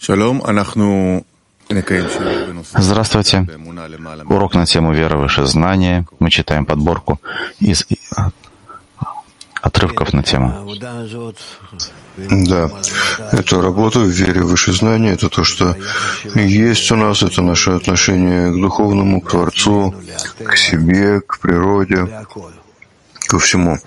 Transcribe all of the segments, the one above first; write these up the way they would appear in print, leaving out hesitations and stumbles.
Здравствуйте. Урок на тему «Вера выше знания». Мы читаем подборку из отрывков на тему. Да, это работа в вере выше знания, это то, что есть у нас, это наше отношение к духовному, к Творцу, к себе, к природе, ко всему.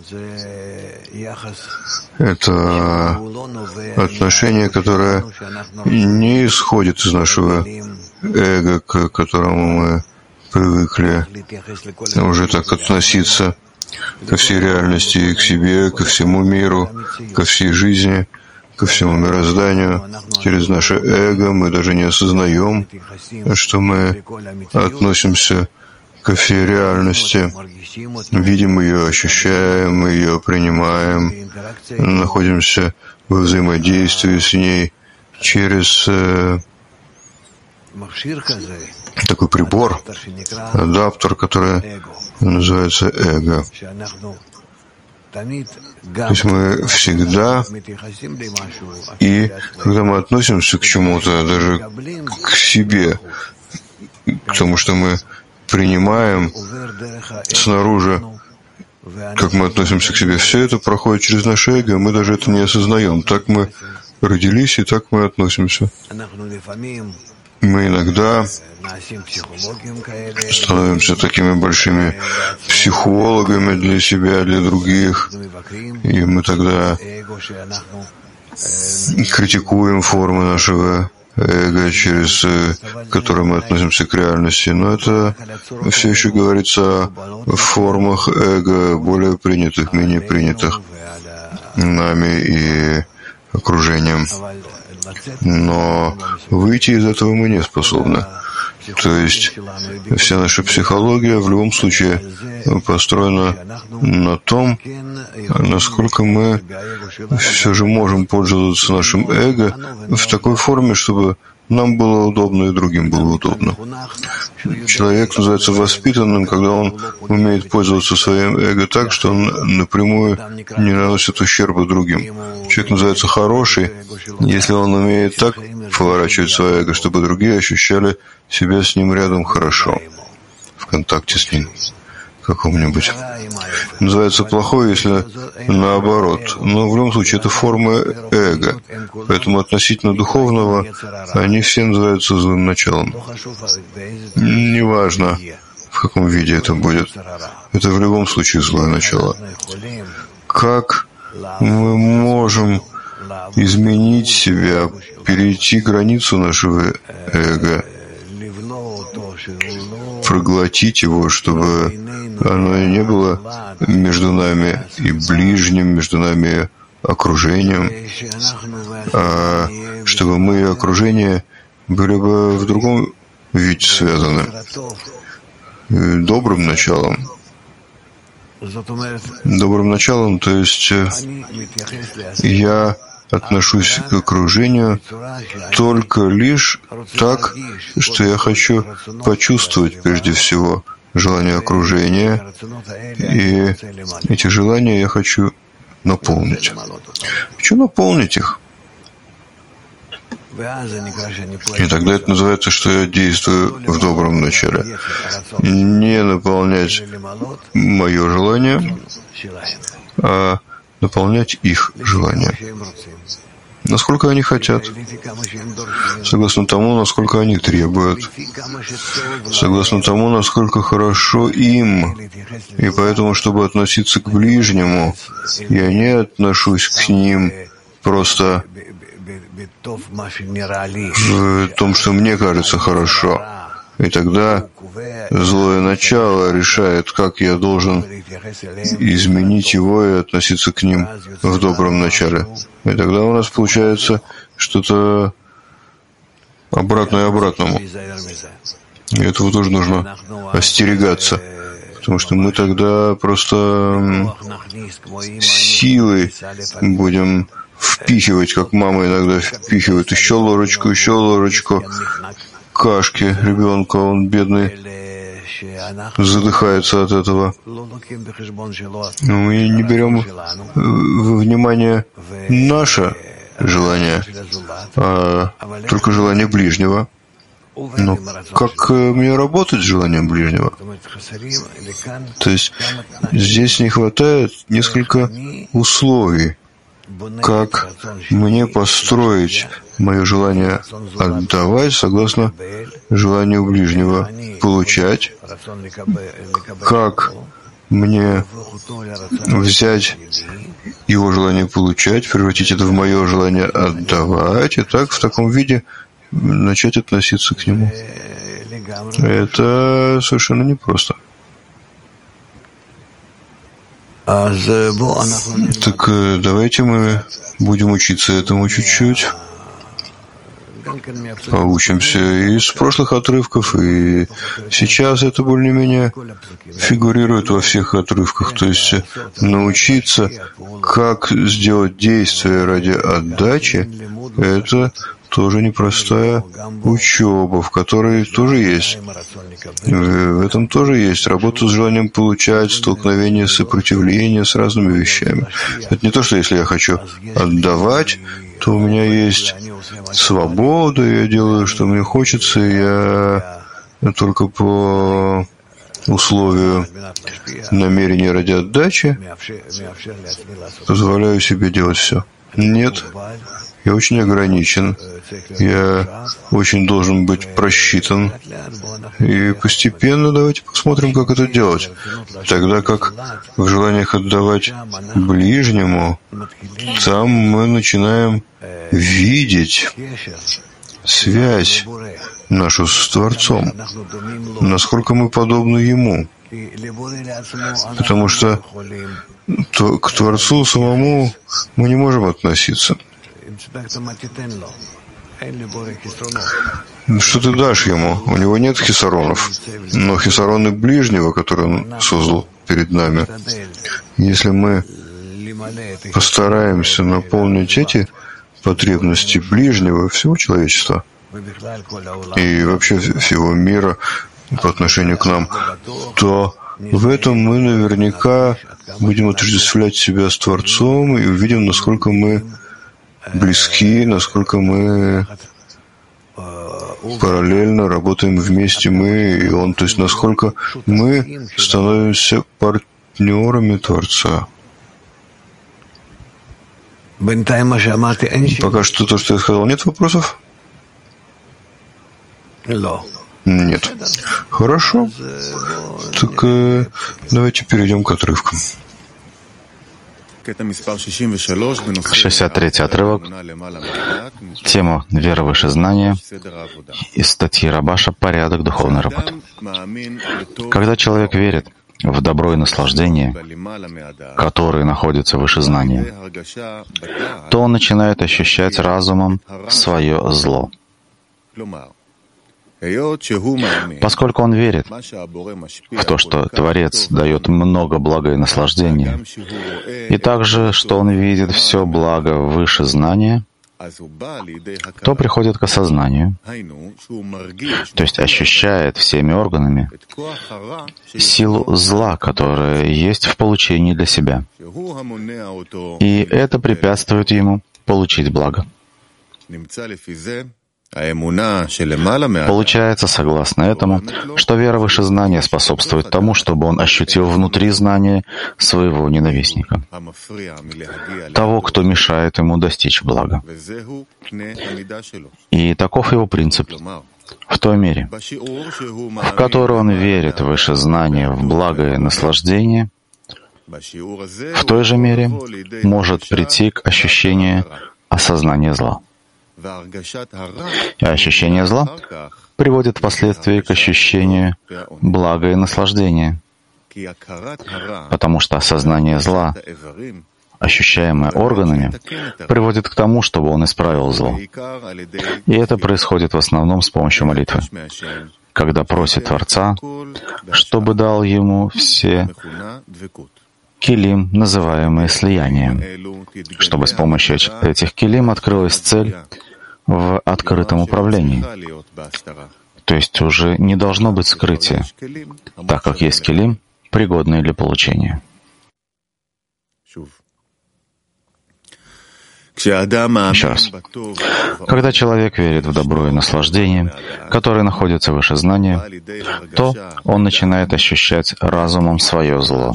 Это отношение, которое не исходит из нашего эго, к которому мы привыкли уже так относиться ко всей реальности, к себе, ко всему миру, ко всей жизни, ко всему мирозданию. Через наше эго мы даже не осознаем, что мы относимся ко всей реальности, видим ее, ощущаем ее, принимаем, находимся во взаимодействии с ней через такой прибор, адаптер, который называется эго. То есть мы всегда, и когда мы относимся к чему-то, даже к себе, к тому, что мы принимаем снаружи, как мы относимся к себе, все это проходит через наше эго, мы даже это не осознаем. Так мы родились, и так мы относимся. Мы иногда становимся такими большими психологами для себя, для других, и мы тогда критикуем формы нашего эго, через которое мы относимся к реальности. Но это все еще говорится о формах эго, более принятых, менее принятых нами и окружением. Но выйти из этого мы не способны. То есть вся наша психология в любом случае построена на том, насколько мы все же можем пользоваться нашим эго в такой форме, чтобы нам было удобно и другим было удобно. Человек называется воспитанным, когда он умеет пользоваться своим эго так, что он напрямую не наносит ущерба другим. Человек называется хороший, если он умеет так поворачивать свое эго, чтобы другие ощущали себя с ним рядом хорошо, в контакте с ним каком-нибудь. Называется плохой, если наоборот. Но в любом случае это форма эго. Поэтому относительно духовного они все называются злым началом. Неважно, в каком виде это будет. Это в любом случае злое начало. Как мы можем изменить себя, перейти границу нашего эго, проглотить его, чтобы оно не было между нами и ближним, между нами и окружением, а чтобы мы и окружение были бы в другом виде связаны. Добрым началом. Добрым началом, то есть я отношусь к окружению только лишь так, что я хочу почувствовать прежде всего желание окружения, и эти желания я хочу наполнить. Хочу наполнить их. И тогда это называется, что я действую в добром начале. Не наполнять мое желание, а наполнять их желание. Насколько они хотят, согласно тому, насколько они требуют, согласно тому, насколько хорошо им. И поэтому, чтобы относиться к ближнему, я не отношусь к ним просто в том, что мне кажется хорошо. И тогда злое начало решает, как я должен изменить его и относиться к ним в добром начале. И тогда у нас получается что-то обратное обратному. И этого тоже нужно остерегаться, потому что мы тогда просто силой будем впихивать, как мама иногда впихивает еще ложечку кашки ребенка, он бедный, задыхается от этого. Мы не берем во внимание наше желания, а только желание ближнего. Но как мне работать с желанием ближнего? То есть здесь не хватает несколько условий. Как мне построить мое желание отдавать согласно желанию ближнего получать? Как мне взять его желание получать, превратить это в мое желание отдавать, и так в таком виде начать относиться к нему? Это совершенно непросто. Так давайте мы будем учиться этому чуть-чуть. Поучимся из прошлых отрывков, и сейчас это более-менее фигурирует во всех отрывках. То есть научиться, как сделать действие ради отдачи, это тоже непростая учеба, в которой тоже есть. В этом тоже есть работа с желанием получать, столкновение, сопротивление с разными вещами. Это не то, что если я хочу отдавать, то у меня есть свобода, я делаю, что мне хочется, и я только по условию намерения ради отдачи позволяю себе делать все. Нет, я очень ограничен, я очень должен быть просчитан. И постепенно давайте посмотрим, как это делать. Тогда как в желаниях отдавать ближнему, там мы начинаем видеть связь нашу с Творцом, насколько мы подобны Ему. Потому что к Творцу самому мы не можем относиться. Что ты дашь ему? У него нет хисаронов, но хисароны ближнего, которые он создал перед нами. Если мы постараемся наполнить эти потребности ближнего, всего человечества и вообще всего мира по отношению к нам, то в этом мы наверняка будем отождествлять себя с Творцом и увидим, насколько мы близки, насколько мы параллельно работаем вместе, мы и Он, то есть насколько мы становимся партнерами Творца. Пока что то, что я сказал, нет вопросов? Нет. Хорошо. Так давайте перейдем к отрывкам. 63-й отрывок. Тема «Вера выше знания» из статьи Рабаша «Порядок духовной работы». Когда человек верит в добро и наслаждение, которые находятся выше знания, то он начинает ощущать разумом свое зло. Поскольку он верит в то, что Творец дает много блага и наслаждения, и также, что он видит все благо выше знания, то приходит к осознанию, то есть ощущает всеми органами силу зла, которая есть в получении для себя. И это препятствует ему получить благо. Получается, согласно этому, что вера выше знания способствует тому, чтобы он ощутил внутри знания своего ненавистника, того, кто мешает ему достичь блага. И таков его принцип. В той мере, в которой он верит выше знания в благо и наслаждение, в той же мере может прийти к ощущению осознания зла. И ощущение зла приводит впоследствии к ощущению блага и наслаждения, потому что осознание зла, ощущаемое органами, приводит к тому, чтобы он исправил зло. И это происходит в основном с помощью молитвы, когда просит Творца, чтобы дал ему все килим, называемые слиянием, чтобы с помощью этих килим открылась цель в открытом управлении. То есть уже не должно быть скрытия, так как есть килим, пригодные для получения. Еще раз. Когда человек верит в добро и наслаждение, которые находятся выше знания, то он начинает ощущать разумом свое зло.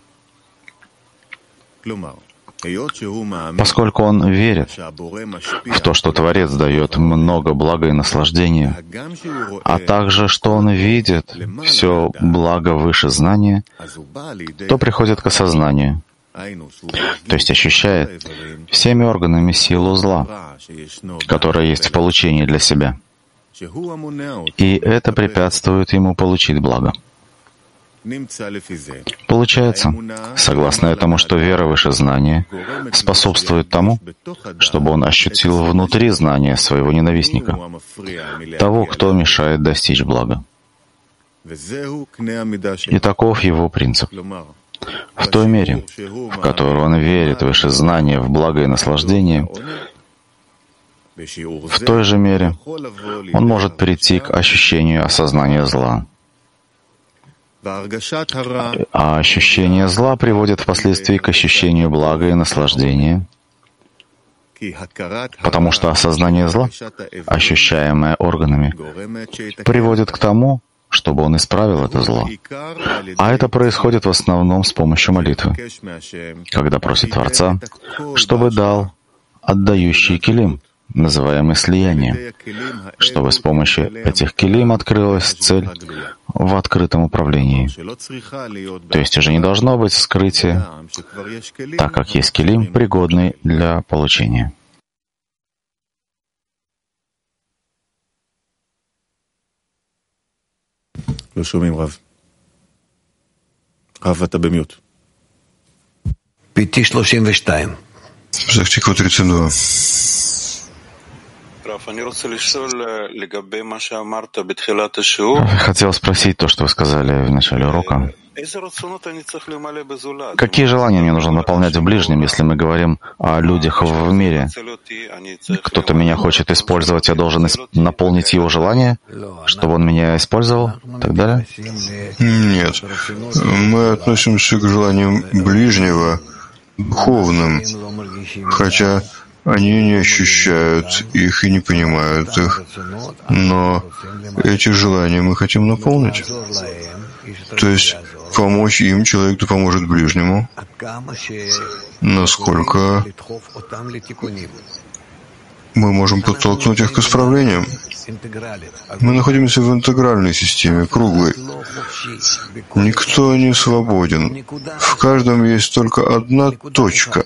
Поскольку он верит в то, что Творец дает много блага и наслаждения, а также, что он видит все благо выше знания, то приходит к осознанию, то есть ощущает всеми органами силу зла, которая есть в получении для себя. И это препятствует ему получить благо. Получается, согласно этому, что вера выше знания способствует тому, чтобы он ощутил внутри знания своего ненавистника, того, кто мешает достичь блага. И таков его принцип. В той мере, в которую он верит выше знания в благо и наслаждение, в той же мере он может прийти к ощущению осознания зла. А ощущение зла приводит впоследствии к ощущению блага и наслаждения, потому что осознание зла, ощущаемое органами, приводит к тому, чтобы он исправил это зло. А это происходит в основном с помощью молитвы, когда просит Творца, чтобы дал отдающий килим, называемый слияние, чтобы с помощью этих килим открылась цель в открытом управлении. То есть уже не должно быть скрытия, так как есть килим, пригодный для получения. Захтиква 32. Хотел спросить то, что вы сказали в начале урока. Какие желания мне нужно наполнять в ближнем, если мы говорим о людях в мире? Кто-то меня хочет использовать, я должен наполнить его желание, чтобы он меня использовал, и так далее? Нет. Мы относимся к желаниям ближнего духовным, хотя они не ощущают их и не понимают их. Но эти желания мы хотим наполнить. То есть помочь им, человек, кто поможет ближнему, насколько мы можем подтолкнуть их к исправлениям. Мы находимся в интегральной системе, круглой. Никто не свободен. В каждом есть только одна точка,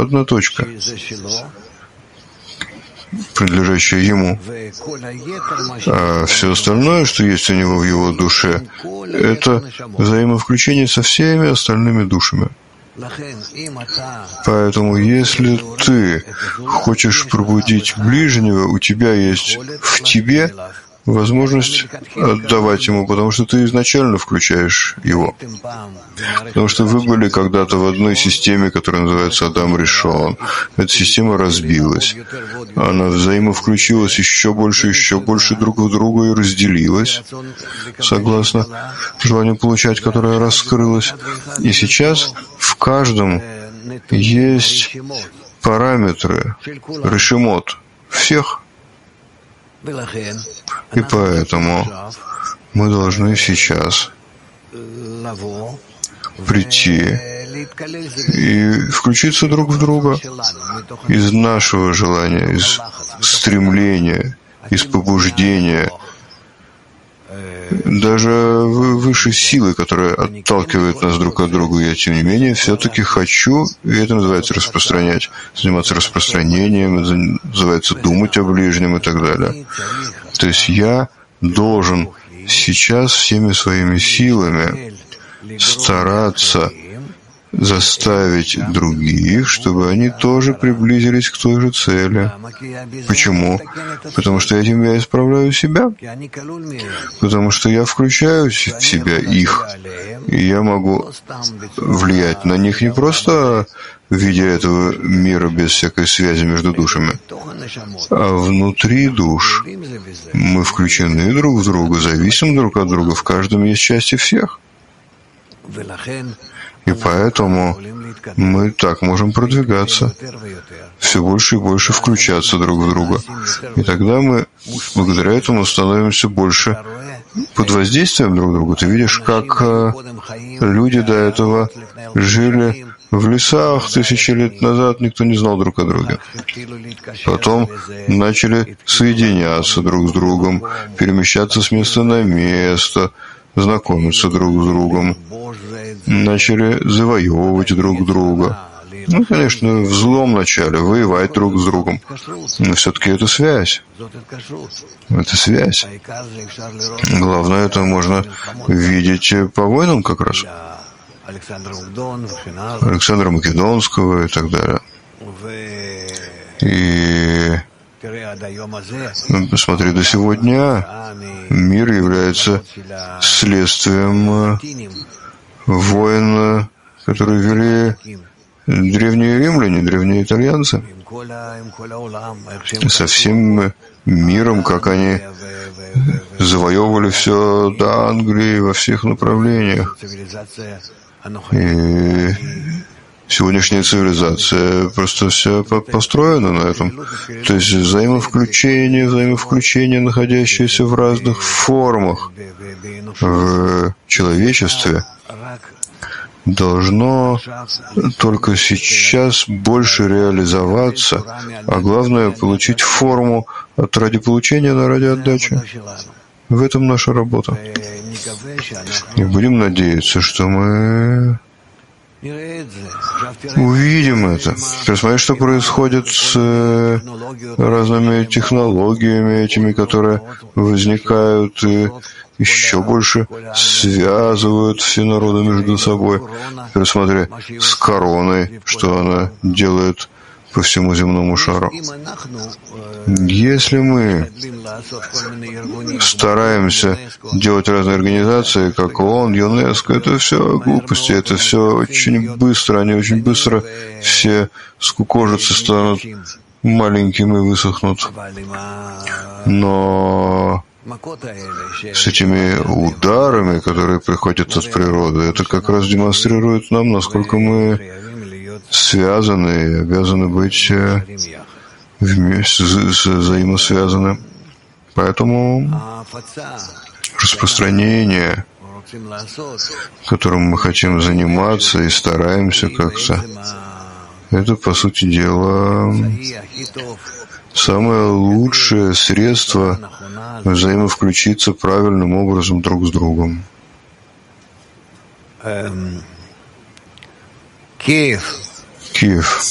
принадлежащая ему. А все остальное, что есть у него в его душе, это взаимовключение со всеми остальными душами. Поэтому, если ты хочешь пробудить ближнего, у тебя есть в тебе возможность отдавать ему, потому что ты изначально включаешь его. Потому что вы были когда-то в одной системе, которая называется Адам Ришон. Эта система разбилась. Она взаимовключилась еще больше друг в друга и разделилась, согласно желанию получать, которое раскрылось. И сейчас в каждом есть параметры, решимот всех. И поэтому мы должны сейчас прийти и включиться друг в друга из нашего желания, из стремления, из побуждения, даже выше силы, которая отталкивает нас друг от друга. Я, тем не менее, все-таки хочу, и это называется распространять, заниматься распространением, это называется думать о ближнем и так далее. То есть я должен сейчас всеми своими силами стараться заставить других, чтобы они тоже приблизились к той же цели. Почему? Потому что этим я исправляю себя. Потому что я включаю в себя их. И я могу влиять на них не просто в виде этого мира без всякой связи между душами, а внутри душ. Мы включены друг в друга, зависим друг от друга. В каждом есть части всех. И поэтому мы так можем продвигаться, все больше и больше включаться друг в друга. И тогда мы благодаря этому становимся больше под воздействием друг друга. Ты видишь, как люди до этого жили в лесах 1000 лет назад, никто не знал друг о друге. Потом начали соединяться друг с другом, перемещаться с места на место, знакомиться друг с другом, начали завоевывать друг друга. Ну, конечно, в злом начале, воевать друг с другом. Но все-таки это связь. Это связь. Главное, это можно видеть по войнам как раз. Александра Македонского и так далее. И посмотри, до сегодня мир является следствием войн, которые вели древние римляне, древние итальянцы. Со всем миром, как они завоевывали все до Англии во всех направлениях. И сегодняшняя цивилизация просто все построена на этом. То есть взаимовключение, находящееся в разных формах в человечестве, должно только сейчас больше реализоваться, а главное получить форму от ради получения на ради отдачи. В этом наша работа. И будем надеяться, что мы увидим это. Посмотри, что происходит с разными технологиями этими, которые возникают и еще больше связывают все народы между собой. Посмотри, с короной, что она делает по всему земному шару. Если мы стараемся делать разные организации, как ООН, ЮНЕСКО, это все глупости, это все очень быстро, они очень быстро все скукожатся, станут маленькими и высохнут. Но с этими ударами, которые приходят от природы, это как раз демонстрирует нам, насколько мы связаны и обязаны быть вместе, взаимосвязаны. Поэтому распространение, которым мы хотим заниматься и стараемся как-то, это, по сути дела, самое лучшее средство взаимовключиться правильным образом друг с другом. Киев.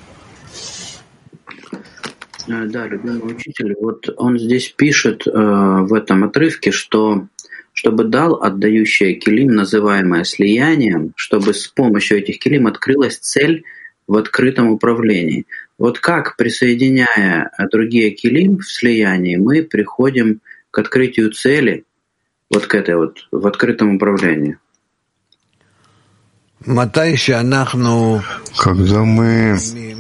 Да, любимый учитель, вот он здесь пишет в этом отрывке, что чтобы дал отдающее килим, называемое слиянием, чтобы с помощью этих килим открылась цель в открытом управлении. Вот как, присоединяя другие килим в слиянии, мы приходим к открытию цели, вот к этой вот, в открытом управлении? Когда мы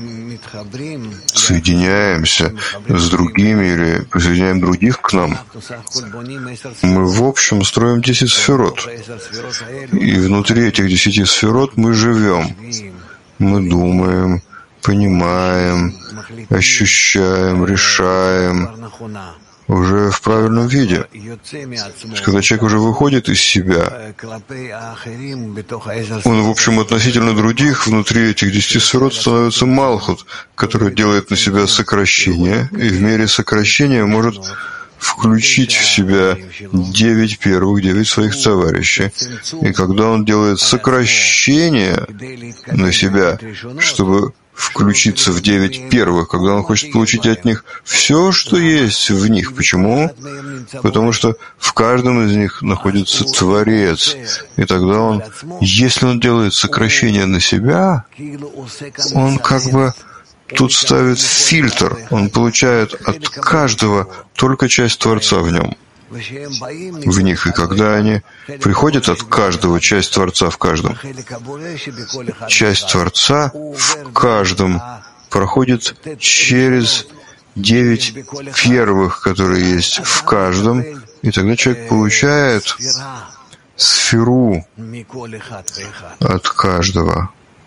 соединяемся с другими или присоединяем других к нам, мы в общем строим 10 сферот. И внутри этих 10 сферот мы живем. Мы думаем, понимаем, ощущаем, решаем уже в правильном виде. Когда человек уже выходит из себя, он, в общем, относительно других, внутри этих 10 сферот становится Малхут, который делает на себя сокращение, и в мере сокращения может включить в себя 9 первых, 9 своих товарищей. И когда он делает сокращение на себя, чтобы включиться в 9 первых, когда он хочет получить от них все, что есть в них. Почему? Потому что в каждом из них находится Творец. И тогда он, если он делает сокращение на себя, он как бы тут ставит фильтр. Он получает от каждого только часть Творца в нем, в них. И когда они приходят от каждого, часть Творца в каждом, часть Творца в каждом проходит через 9 первых, которые есть в каждом, и тогда человек получает сферу от каждого.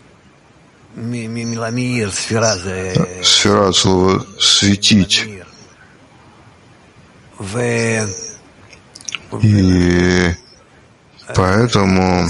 Сфера от слова «светить». И поэтому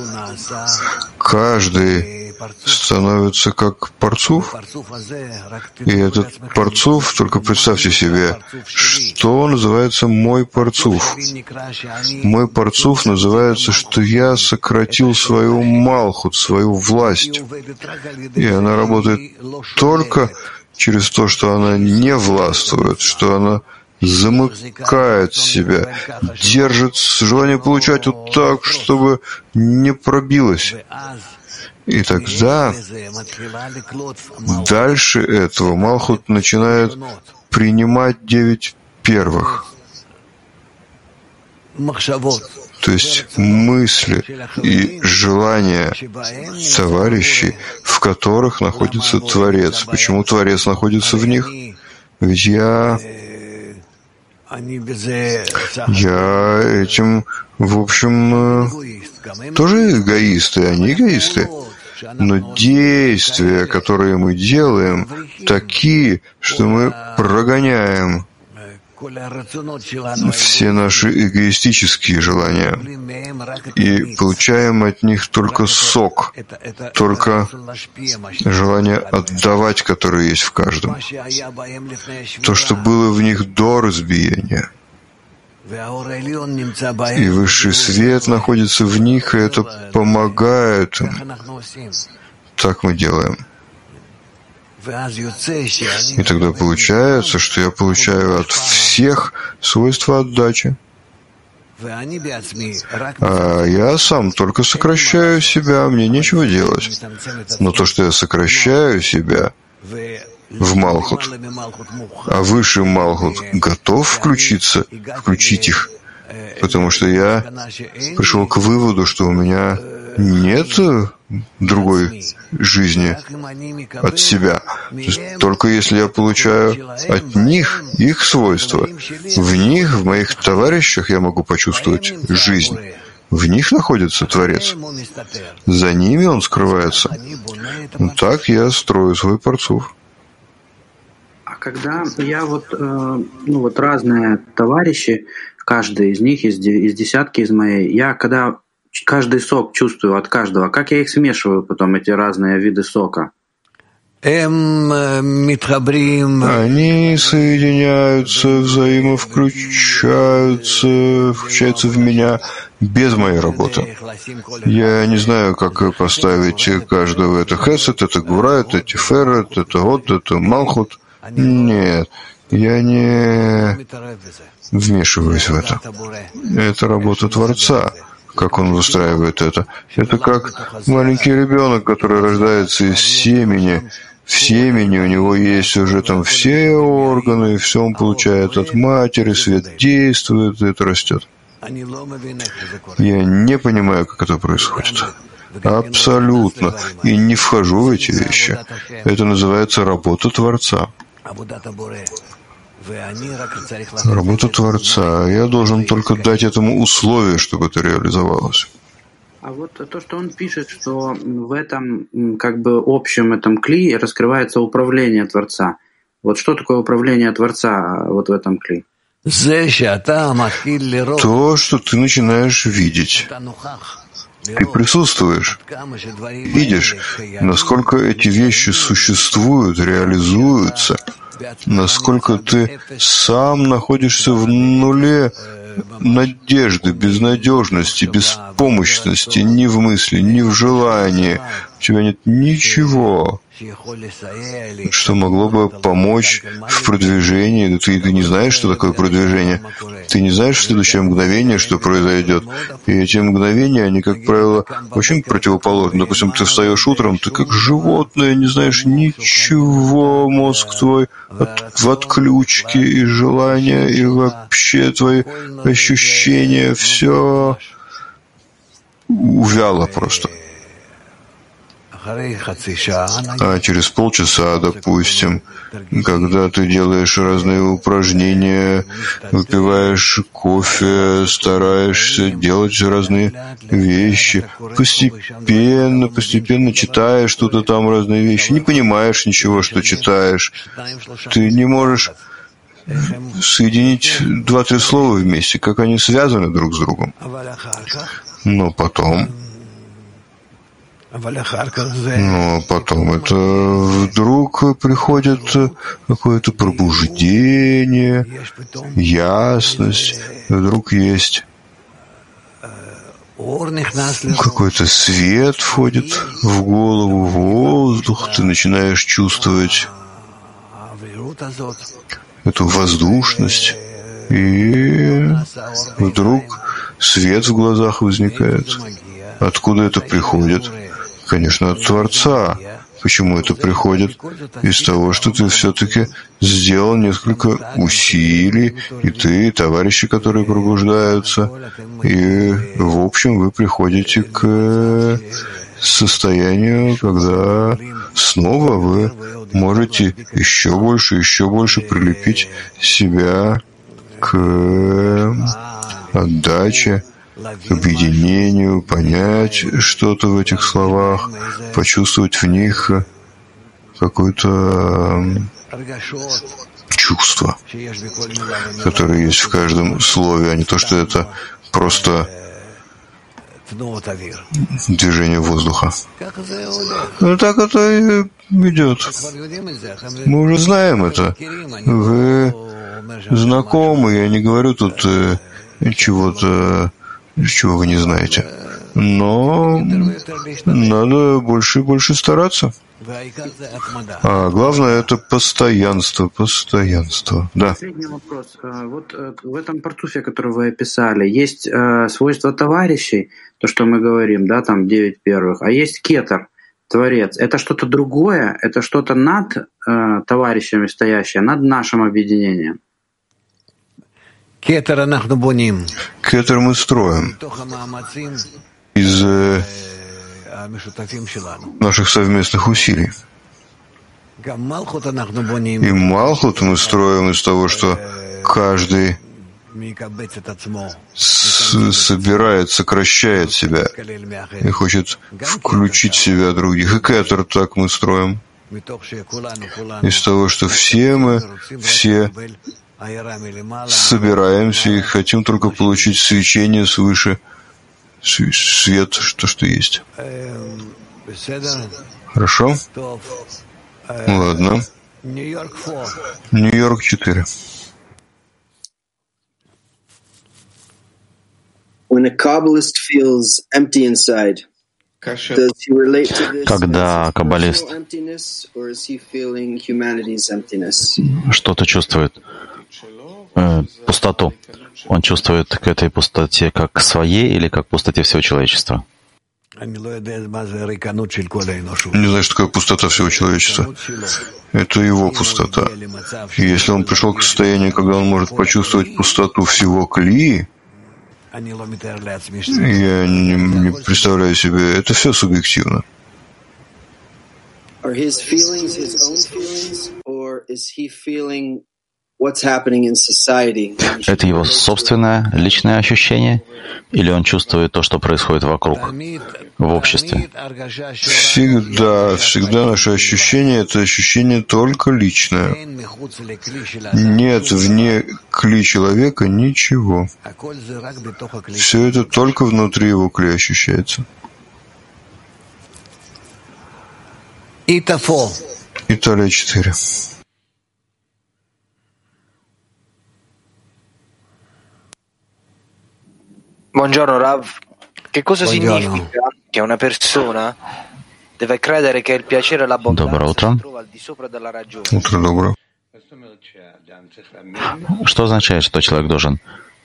каждый становится как парцуф. И этот парцуф, только представьте себе, что называется мой парцуф. Мой парцуф называется, что я сократил свою малхут, свою власть. И она работает только через то, что она не властвует, что она замыкает себя, держит желание получать вот так, чтобы не пробилось. И тогда дальше этого Малхут начинает принимать 9 первых. То есть мысли и желания товарищей, в которых находится Творец. Почему Творец находится в них? Ведь я этим, в общем, тоже эгоисты, они эгоисты. Но действия, которые мы делаем, такие, что мы прогоняем все наши эгоистические желания и получаем от них только сок, только желание отдавать, которое есть в каждом. То, что было в них до разбиения. И высший свет находится в них, и это помогает им. Так мы делаем. И тогда получается, что я получаю от всех свойства отдачи. А я сам только сокращаю себя, мне нечего делать. Но то, что я сокращаю себя в Малхут, а высший Малхут готов включить их, потому что я пришел к выводу, что у меня нет другой жизни от себя. То есть только если я получаю от них их свойства, в них, в моих товарищах я могу почувствовать жизнь. В них находится Творец. За ними он скрывается. Так я строю свой парцуф. А когда я разные товарищи, каждый из них, из десятки из моей, я когда каждый сок чувствую от каждого, как я их смешиваю потом, эти разные виды сока? Они соединяются, включаются в меня без моей работы. Я не знаю, как поставить каждого. Это хесед, это гвура, это тиферет, это год, это малхут. Нет, я не вмешиваюсь в это. Это работа Творца. Как он выстраивает это. Это как маленький ребенок, который рождается из семени. В семени у него есть уже там все органы, все он получает от матери, свет действует, и это растет. Я не понимаю, как это происходит. Абсолютно. И не вхожу в эти вещи. Это называется работа Творца. Работа Творца. Я должен только дать этому условие, чтобы это реализовалось. А вот то, что он пишет, что в этом общем этом кли раскрывается управление Творца. Вот что такое управление Творца вот в этом кли? То, что ты начинаешь видеть. Ты присутствуешь, видишь, насколько эти вещи существуют, реализуются, насколько ты сам находишься в нуле надежды, безнадежности, беспомощности, ни в мысли, ни в желании. У тебя нет ничего, что могло бы помочь в продвижении. Ты не знаешь, что такое продвижение. Ты не знаешь в следующее мгновение, что произойдет. И эти мгновения, они, как правило, очень противоположны. Допустим, ты встаешь утром, ты как животное, не знаешь ничего, мозг твой в отключке, и желания, и вообще твои ощущения, все увяло просто. А через полчаса, допустим, когда ты делаешь разные упражнения, выпиваешь кофе, стараешься делать разные вещи, постепенно читаешь что-то там, разные вещи, не понимаешь ничего, что читаешь, ты не можешь соединить 2-3 слова вместе, как они связаны друг с другом. Но потом это вдруг приходит какое-то пробуждение, ясность, вдруг есть какой-то свет входит в голову, воздух, ты начинаешь чувствовать эту воздушность, и вдруг свет в глазах возникает. Откуда это приходит? Конечно, от Творца. Почему это приходит? Из того, что ты все-таки сделал несколько усилий, и ты, и товарищи, которые пробуждаются, и, в общем, вы приходите к состоянию, когда снова вы можете еще больше прилепить себя к отдаче, к объединению, понять что-то в этих словах, почувствовать в них какое-то чувство, которое есть в каждом слове, а не то, что это просто движение воздуха. Ну, так это и идет. Мы уже знаем это. Вы знакомы, я не говорю тут чего-то, чего вы не знаете. Но надо больше и больше стараться. А главное — это постоянство. Да. Последний вопрос. Вот в этом партуфе, который вы описали, есть свойства товарищей, то, что мы говорим, да, там 9 первых, а есть кетер, Творец. Это что-то другое, это что-то над товарищами стоящее, над нашим объединением. Кетер мы строим из наших совместных усилий. И Малхут мы строим из того, что каждый собирает, сокращает себя и хочет включить в себя других. И Кетер так мы строим. Из того, что все мы собираемся и хотим только получить свечение свыше, свет, что есть. Хорошо? Ладно. Нью-Йорк 4. Когда каббалист что-то чувствует, пустоту, он чувствует к этой пустоте как к своей или как к пустоте всего человечества? Не знаю, что такое пустота всего человечества. Это его пустота. И если он пришел к состоянию, когда он может почувствовать пустоту всего Клии, я не представляю себе, это все субъективно. Это его собственное, личное ощущение? Или он чувствует то, что происходит вокруг, в обществе? Всегда наше ощущение — это ощущение только личное. Нет вне кли человека ничего. Все это только внутри его кли ощущается. Италия 4. Buongiorno Rav, che cosa significa che una persona deve credere che il piacere e l'abbondanza si trova al di sopra della ragione? Утро доброе. Что означает, что человек должен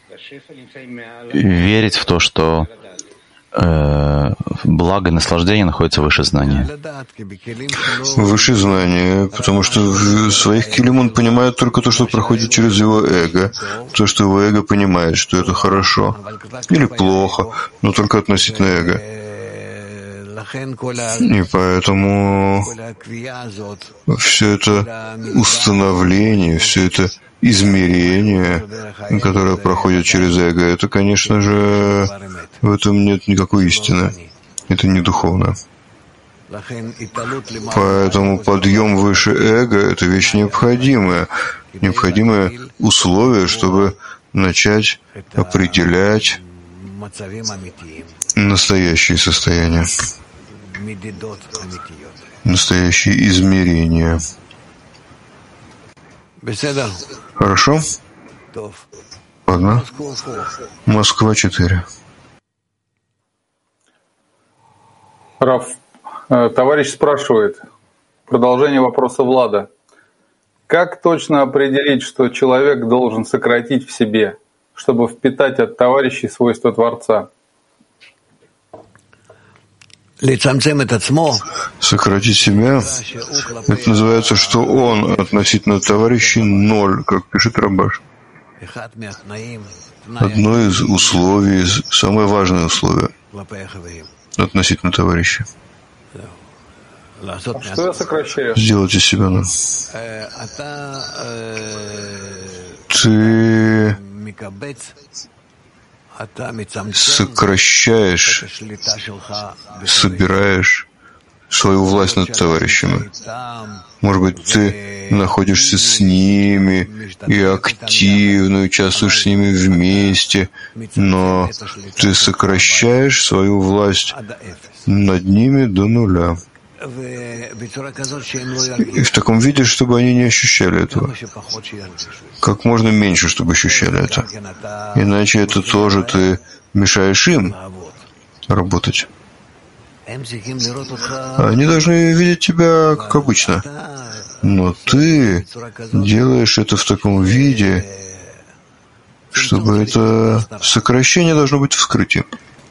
верить в то, что благо и наслаждение находятся выше знания? Выше знания, потому что в своих килим он понимает только то, что проходит через его эго, то, что его эго понимает, что это хорошо или плохо, но только относительно эго. И поэтому все это установление, все это измерение, которое проходит через эго, это, конечно же, в этом нет никакой истины. Это не духовно. Поэтому подъем выше эго — это вещь необходимая условие, чтобы начать определять настоящие состояния, настоящие измерения. Хорошо? Ладно. Москва 4. Раф, товарищ спрашивает, продолжение вопроса Влада. Как точно определить, что человек должен сократить в себе, чтобы впитать от товарищей свойства Творца? Сократить себя, это называется, что он относительно товарищей ноль, как пишет Рабаш. Одно из условий, самое важное условие относительно товарища. Что я сокращаю? Сделать из себя надо. Ты сокращаешь, собираешь свою власть над товарищами. Может быть, ты находишься с ними и активно участвуешь с ними вместе, но ты сокращаешь свою власть над ними до нуля. И в таком виде, чтобы они не ощущали этого. Как можно меньше, чтобы ощущали это. Иначе это тоже ты мешаешь им работать. Они должны видеть тебя как обычно. Но ты делаешь это в таком виде, чтобы это сокращение должно быть вскрытием.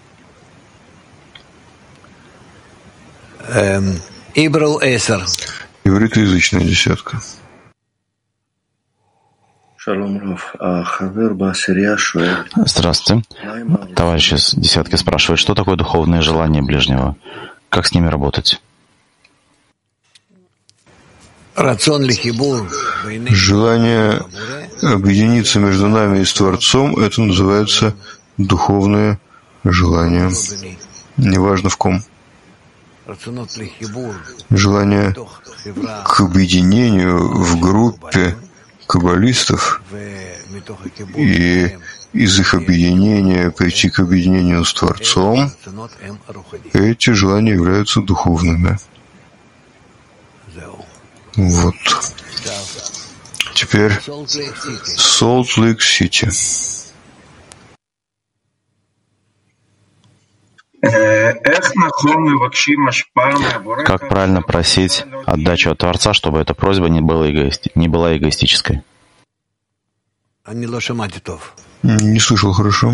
Ивритоязычная десятка. Здравствуйте. Товарищ из десятки спрашивает, что такое духовное желание ближнего? Как с ними работать? Желание объединиться между нами и с Творцом — это называется духовное желание. Неважно в ком. Желание к объединению в группе каббалистов и из их объединения прийти к объединению с Творцом, эти желания являются духовными. Вот. Теперь Солт-Лейк-Сити. Как правильно просить отдачу от Творца, чтобы эта просьба не была эгоистической? Не слышал хорошо.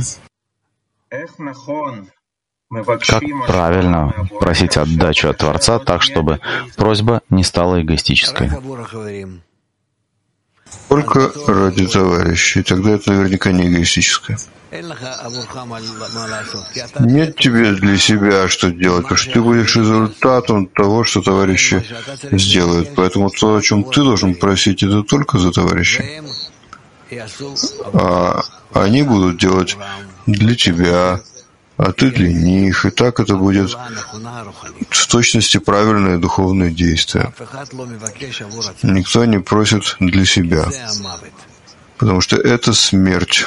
Как правильно просить отдачу от Творца так, чтобы просьба не стала эгоистической? Только ради товарищей. Тогда это наверняка не эгоистическое. Нет тебе для себя что делать, потому что ты будешь результатом того, что товарищи сделают. Поэтому то, о чем ты должен просить, это только за товарищей. А они будут делать для тебя, а ты для них. И так это будет в точности правильное духовное действие. Никто не просит для себя, потому что это смерть.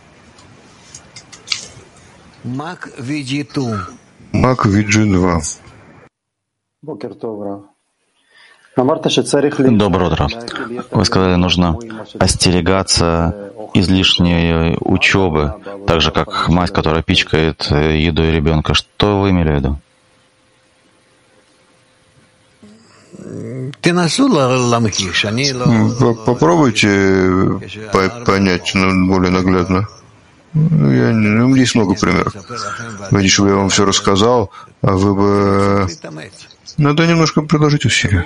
Мак VG2. Доброе утро. Вы сказали, нужно остерегаться излишней учебы, так же, как мать, которая пичкает едой ребенка. Что вы имели в виду? Попробуйте понять более наглядно. Есть много примеров. Видите, чтобы я вам все рассказал, а вы бы... Надо немножко приложить усилия.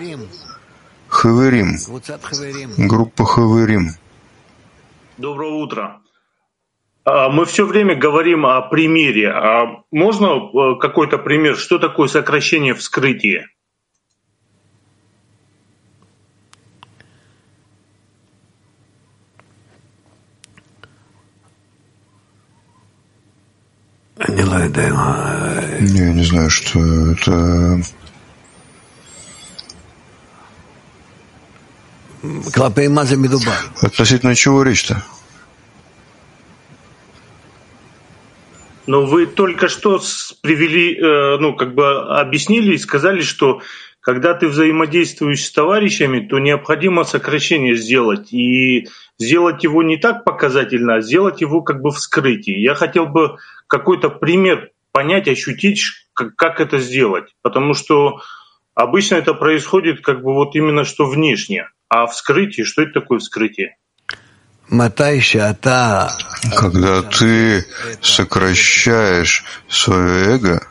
Хаверим. Группа Хаверим. Доброе утро. Мы все время говорим о примере. А можно какой-то пример, что такое сокращение вскрытия? Я не знаю, что это... Относительно чего речь-то? Но вы только что привели, объяснили и сказали, что когда ты взаимодействуешь с товарищами, то необходимо сокращение сделать. И сделать его не так показательно, а сделать его как бы вскрытие. Я хотел бы какой-то пример понять, ощутить, как это сделать. Потому что обычно это происходит как бы вот именно что внешне. А вскрытие, что это такое вскрытие? Когда ты сокращаешь свое эго,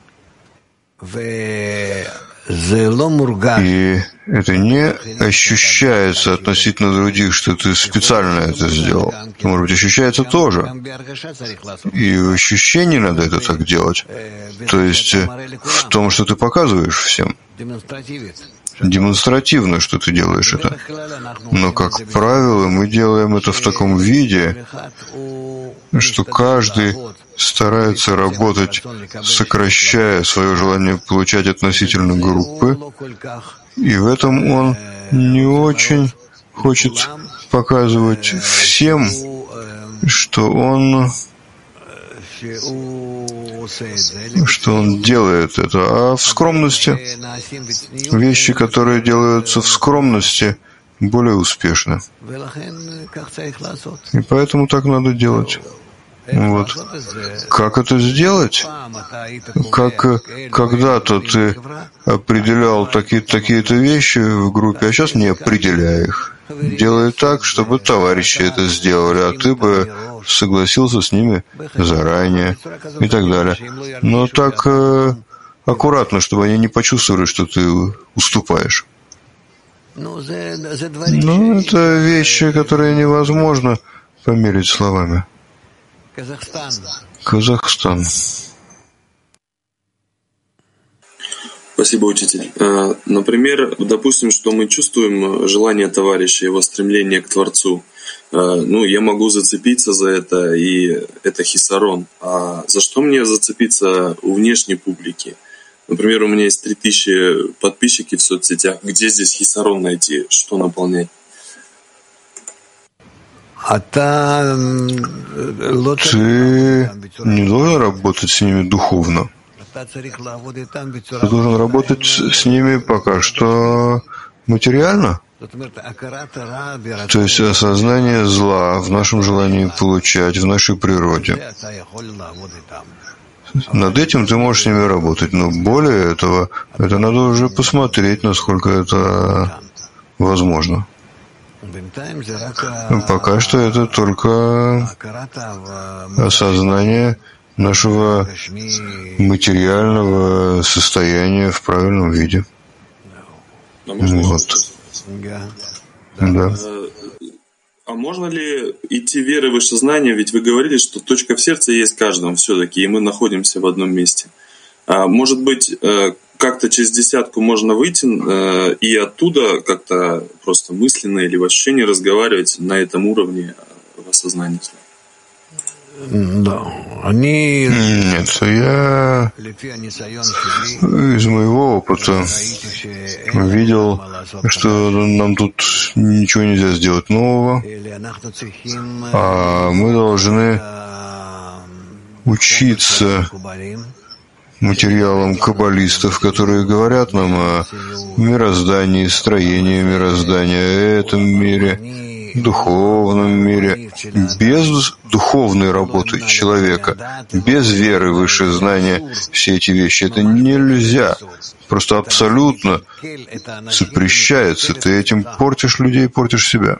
и это не ощущается относительно других, что ты специально это сделал. Это, может быть, ощущается тоже. И в ощущении надо это так делать. То есть в том, что ты показываешь всем. Демонстративно, что ты делаешь это. Но, как правило, мы делаем это в таком виде, что каждый старается работать, сокращая свое желание получать относительно группы, и в этом он не очень хочет показывать всем, что он делает это, а в скромности вещи, которые делаются в скромности, более успешны. И поэтому так надо делать. Вот. Как это сделать? Как когда-то ты определял такие-то вещи в группе, а сейчас не определяй их. Делай так, чтобы товарищи это сделали, а ты бы согласился с ними заранее и так далее. Но так аккуратно, чтобы они не почувствовали, что ты уступаешь. Но это вещи, которые невозможно померить словами. Казахстан. Спасибо, учитель. Например, допустим, что мы чувствуем желание товарища, его стремление к Творцу. Я могу зацепиться за это, и это хисарон. А за что мне зацепиться у внешней публики? Например, у меня есть 3000 подписчиков в соцсетях. Где здесь хисарон найти? Что наполнять? Ты не должен работать с ними духовно. Ты должен работать с ними пока что материально. То есть осознание зла в нашем желании получать, в нашей природе. Над этим ты можешь с ними работать, но более этого, это надо уже посмотреть, насколько это возможно. Пока что это только осознание нашего материального состояния в правильном виде. Вот. Да. А можно ли идти верой в высшее знание? Ведь вы говорили, что точка в сердце есть в каждом все-таки, и мы находимся в одном месте. Может быть, как-то через десятку можно выйти и оттуда как-то просто мысленно или в ощущении разговаривать на этом уровне в осознании? Да. Нет, я из моего опыта видел, что нам тут ничего нельзя сделать нового, а мы должны учиться материалам каббалистов, которые говорят нам о мироздании, строении мироздания, этом мире, духовном мире. Без духовной работы человека, без веры в высшее знание, все эти вещи, это нельзя. Просто абсолютно запрещается. Ты этим портишь людей, портишь себя.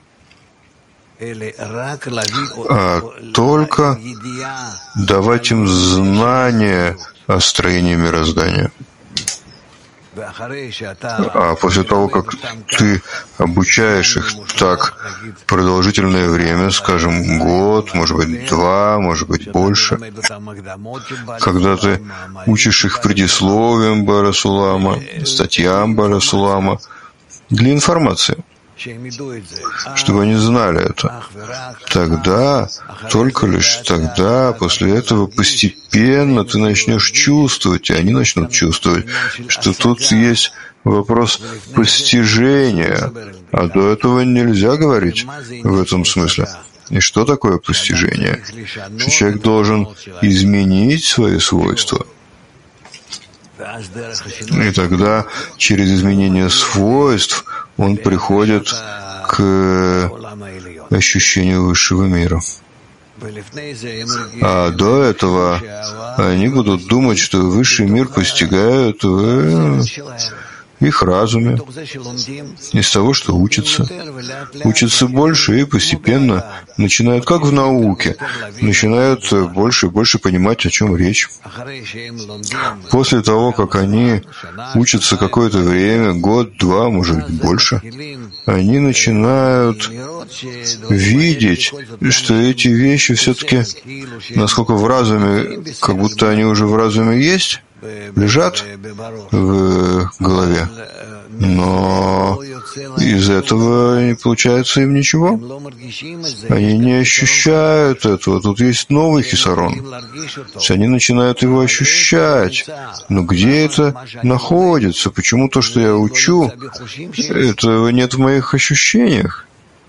А только давать им знания о строении мироздания. А после того, как ты обучаешь их так продолжительное время, скажем, год, может быть, 2, может быть, больше, когда ты учишь их предисловиям Бара-Сулама, статьям Бара-Сулама для информации, чтобы они знали это. Тогда, только лишь тогда, после этого постепенно ты начнешь чувствовать, и они начнут чувствовать, что тут есть вопрос постижения, а до этого нельзя говорить в этом смысле. И что такое постижение? Что человек должен изменить свои свойства. И тогда через изменение свойств он приходит к ощущению высшего мира. А до этого они будут думать, что высший мир постигают в их разуме, из того, что учатся больше и постепенно начинают, как в науке, начинают больше и больше понимать, о чем речь. После того, как они учатся какое-то время, год, 2, может быть, больше, они начинают видеть, что эти вещи все-таки, насколько в разуме, как будто они уже в разуме есть, лежат в голове, но из этого не получается им ничего. Они не ощущают этого. Тут есть новый хисарон. То есть они начинают его ощущать. Но где это находится? Почему то, что я учу, этого нет в моих ощущениях?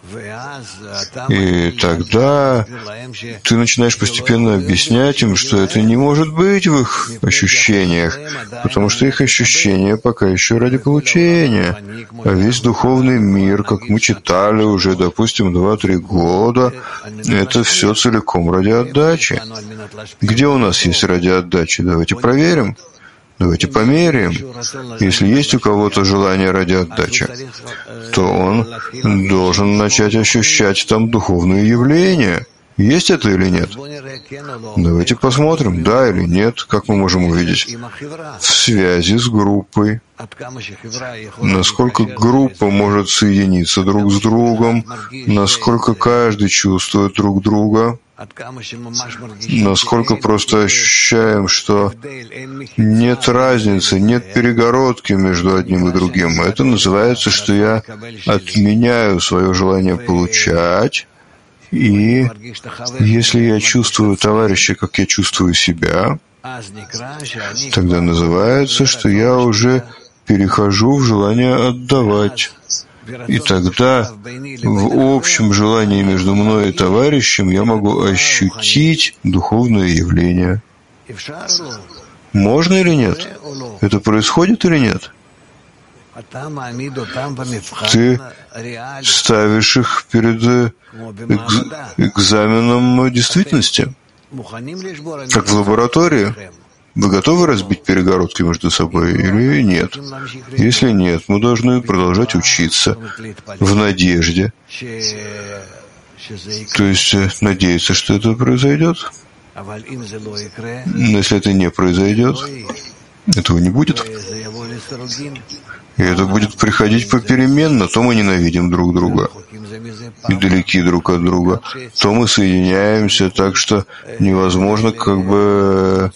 И тогда ты начинаешь постепенно объяснять им, что это не может быть в их ощущениях, потому что их ощущения пока еще ради получения. А весь духовный мир, как мы читали уже, допустим, 2-3 года, это все целиком ради отдачи. Где у нас есть ради отдачи? Давайте проверим. Давайте померяем. Если есть у кого-то желание ради отдачи, то он должен начать ощущать там духовные явления. Есть это или нет? Давайте посмотрим, да или нет, как мы можем увидеть. В связи с группой. Насколько группа может соединиться друг с другом, насколько каждый чувствует друг друга, насколько просто ощущаем, что нет разницы, нет перегородки между одним и другим. Это называется, что я отменяю свое желание получать, и если я чувствую товарища, как я чувствую себя, тогда называется, что я уже перехожу в желание отдавать. И тогда в общем желании между мной и товарищем я могу ощутить духовное явление. Можно или нет? Это происходит или нет? Ты ставишь их перед экзаменом действительности, как в лаборатории. Вы готовы разбить перегородки между собой или нет? Если нет, мы должны продолжать учиться в надежде. То есть надеяться, что это произойдет. Но если это не произойдет, этого не будет. И это будет приходить попеременно. То мы ненавидим друг друга и далеки друг от друга, то мы соединяемся так, что невозможно как бы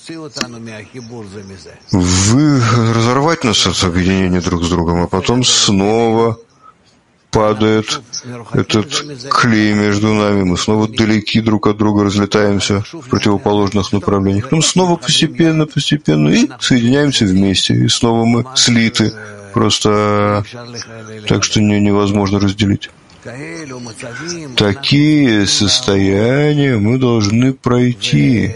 разорвать нас от объединения друг с другом, а потом снова падает этот клей между нами, мы снова далеки друг от друга, разлетаемся в противоположных направлениях, потом снова постепенно и соединяемся вместе, и снова мы слиты, просто так, что невозможно разделить. Такие состояния мы должны пройти,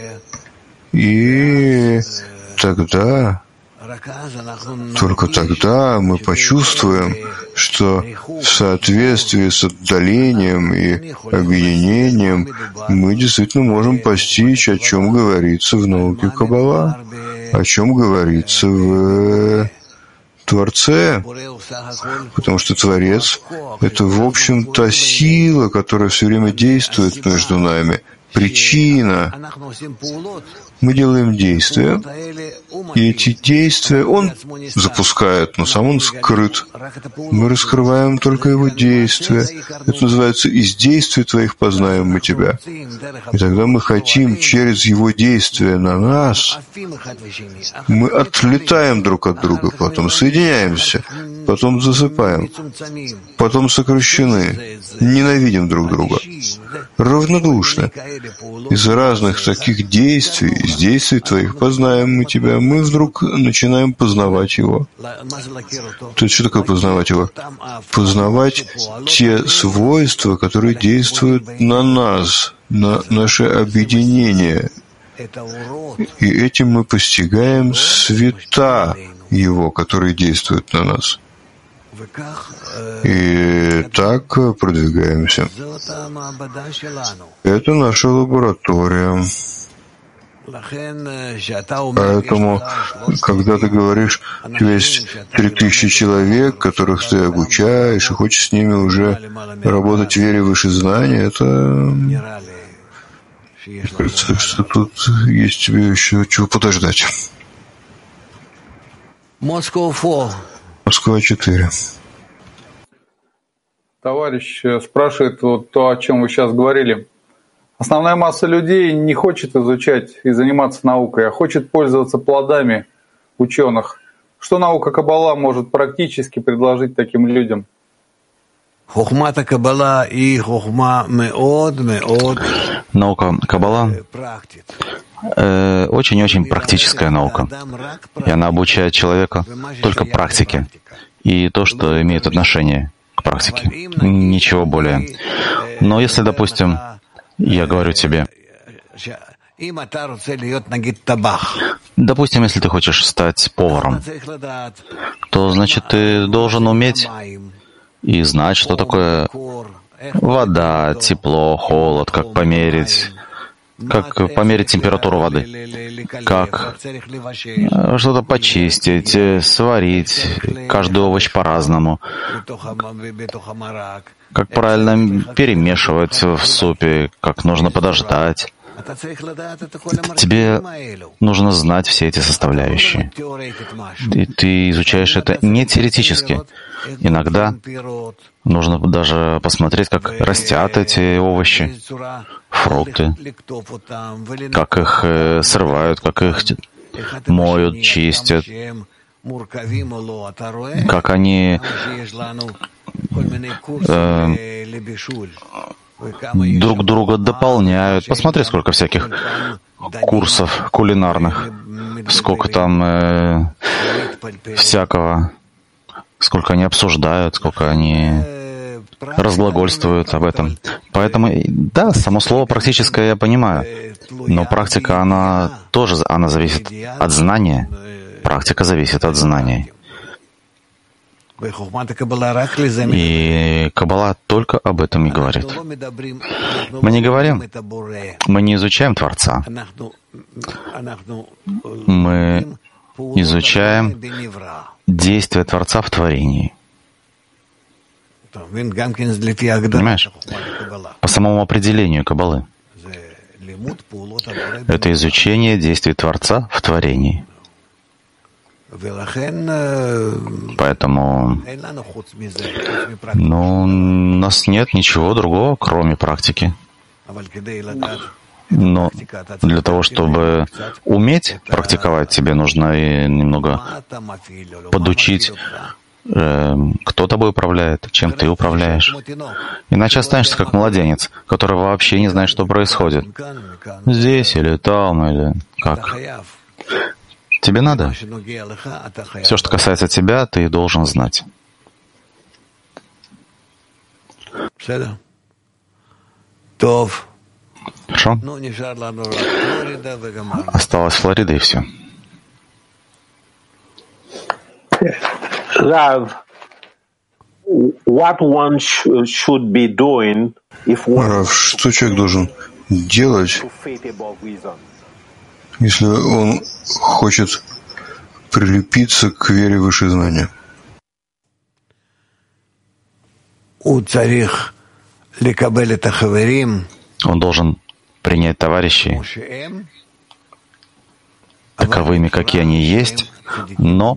и тогда, только тогда мы почувствуем, что в соответствии с отдалением и объединением мы действительно можем постичь, о чем говорится в науке Каббала, о чем говорится в Творце, потому что Творец — это, в общем-то, сила, которая все время действует между нами, причина. Мы делаем действия, и эти действия Он запускает, но сам Он скрыт. Мы раскрываем только Его действия. Это называется «из действий Твоих познаем мы Тебя». И тогда мы хотим через Его действия на нас, мы отлетаем друг от друга, потом соединяемся, потом засыпаем, потом сокращены, ненавидим друг друга, равнодушны. Из разных таких действий, из действий Твоих познаем мы Тебя, мы вдруг начинаем познавать Его. То есть что такое познавать Его? Познавать те свойства, которые действуют на нас, на наше объединение. И этим мы постигаем света Его, которые действуют на нас. И так продвигаемся. Это наша лаборатория. Поэтому, когда ты говоришь, что есть 3000 человек, которых ты обучаешь, и хочешь с ними уже работать в вере выше знания, это... Кажется, что тут есть тебе еще чего подождать. Москва 4. Товарищ спрашивает вот то, о чем вы сейчас говорили. Основная масса людей не хочет изучать и заниматься наукой, а хочет пользоваться плодами ученых. Что наука Каббала может практически предложить таким людям? Наука Каббала очень-очень практическая наука. И она обучает человека только практике. И то, что имеет отношение к практике. Ничего более. Но если, допустим, я говорю тебе, допустим, если ты хочешь стать поваром, то, значит, ты должен уметь и знать, что такое вода, тепло, холод, как померить температуру воды, как что-то почистить, сварить, каждый овощ по-разному, как правильно перемешивать в супе, как нужно подождать. Тебе нужно знать все эти составляющие. И ты изучаешь это не теоретически. Иногда нужно даже посмотреть, как растят эти овощи, фрукты, как их срывают, как их моют, чистят, как они друг друга дополняют. Посмотри, сколько всяких курсов кулинарных, сколько там всякого, сколько они обсуждают, сколько они разглагольствуют об этом. Поэтому, да, само слово «практическое» я понимаю, но практика, она зависит от знания. Практика зависит от знаний. И Каббала только об этом и говорит. Мы не говорим, мы не изучаем Творца. Мы изучаем действие Творца в творении. Понимаешь? По самому определению Каббалы. Это изучение действий Творца в творении. Поэтому у нас нет ничего другого, кроме практики. Но для того, чтобы уметь практиковать, тебе нужно и немного подучить, кто тобой управляет, чем ты управляешь. Иначе останешься как младенец, который вообще не знает, что происходит. Здесь или там, или как. Тебе надо. Все, что касается тебя, ты должен знать. Хорошо? Осталась Флорида и все. Рав, что человек должен делать, если он хочет прилепиться к вере выше знания? Он должен принять товарищей таковыми, какие они есть, но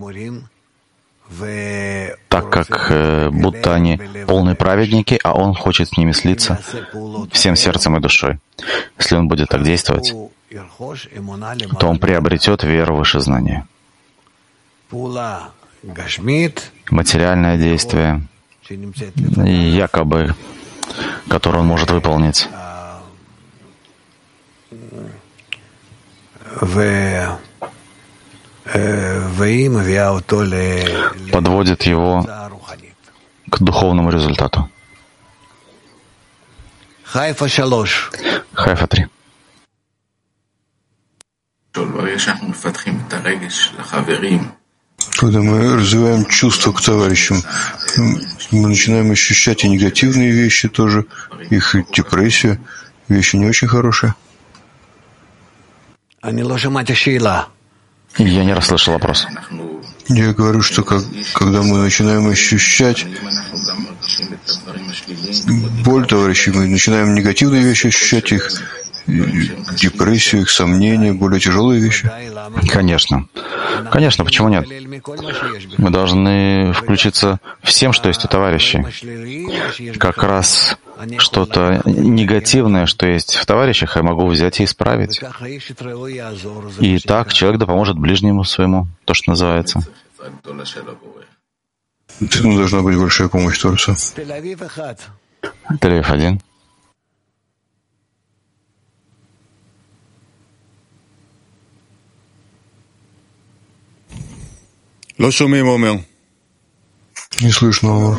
так как будто они полные праведники, а он хочет с ними слиться всем сердцем и душой. Если он будет так действовать, то он приобретет веру выше знания. Материальное действие, якобы, которое он может выполнить, подводит его к духовному результату. Хайфа 3. Когда мы развиваем чувства к товарищам, мы начинаем ощущать и негативные вещи тоже, их депрессию, вещи не очень хорошие. Я не расслышал вопрос. Я говорю, что когда мы начинаем ощущать боль товарищей, мы начинаем негативные вещи ощущать, их депрессию, их сомнения, более тяжелые вещи. Конечно. Конечно, почему нет? Мы должны включиться всем, что есть у товарищей. Как раз что-то негативное, что есть в товарищах, я могу взять и исправить. И так человек да поможет ближнему своему, то, что называется. Это должна быть большая помощь Творца. Тель-Авив 1. Не слышно его.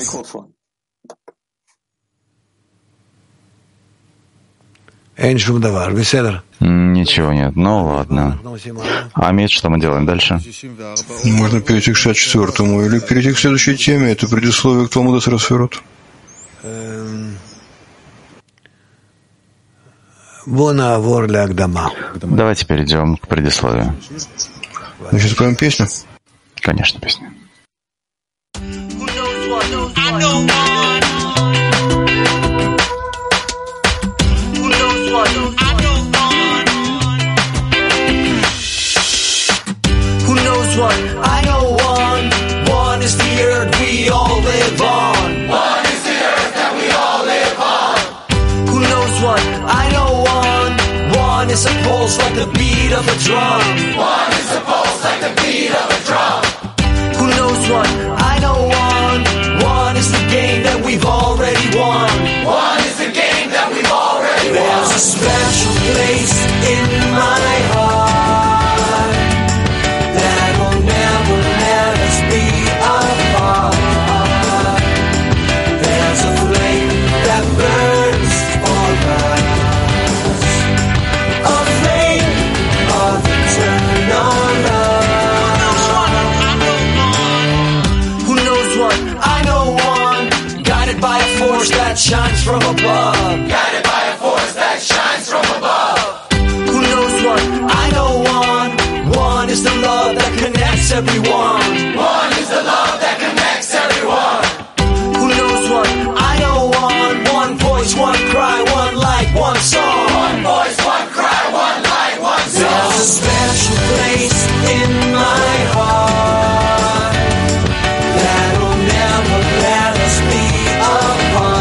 Ничего нет. Ну ладно. Амид, что мы делаем дальше? Можно перейти к 64-му или перейти к следующей теме. Это предисловие к Талмуду Сефирот. Давайте перейдем к предисловию. Значит, споем песню? Конечно, песня. I know one is the earth we all live on. One is the earth that we all live on. Who knows what? I know one is a pulse like the beat of a drum. One is a pulse like the beat of a drum. Who knows what? I know one is the game that we've already won. One is the game that we've already won. There's a special place in my heart. That shines from above. Guided by a force that shines from above. Who knows what? I know one is the love that connects everyone. One is the love that connects everyone. Who knows what? I know one voice, one cry, one light, one song. One voice, one cry, one light, one song. There's a special place in my heart that'll never let us be apart.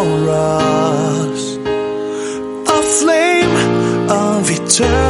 us, a flame of eternity.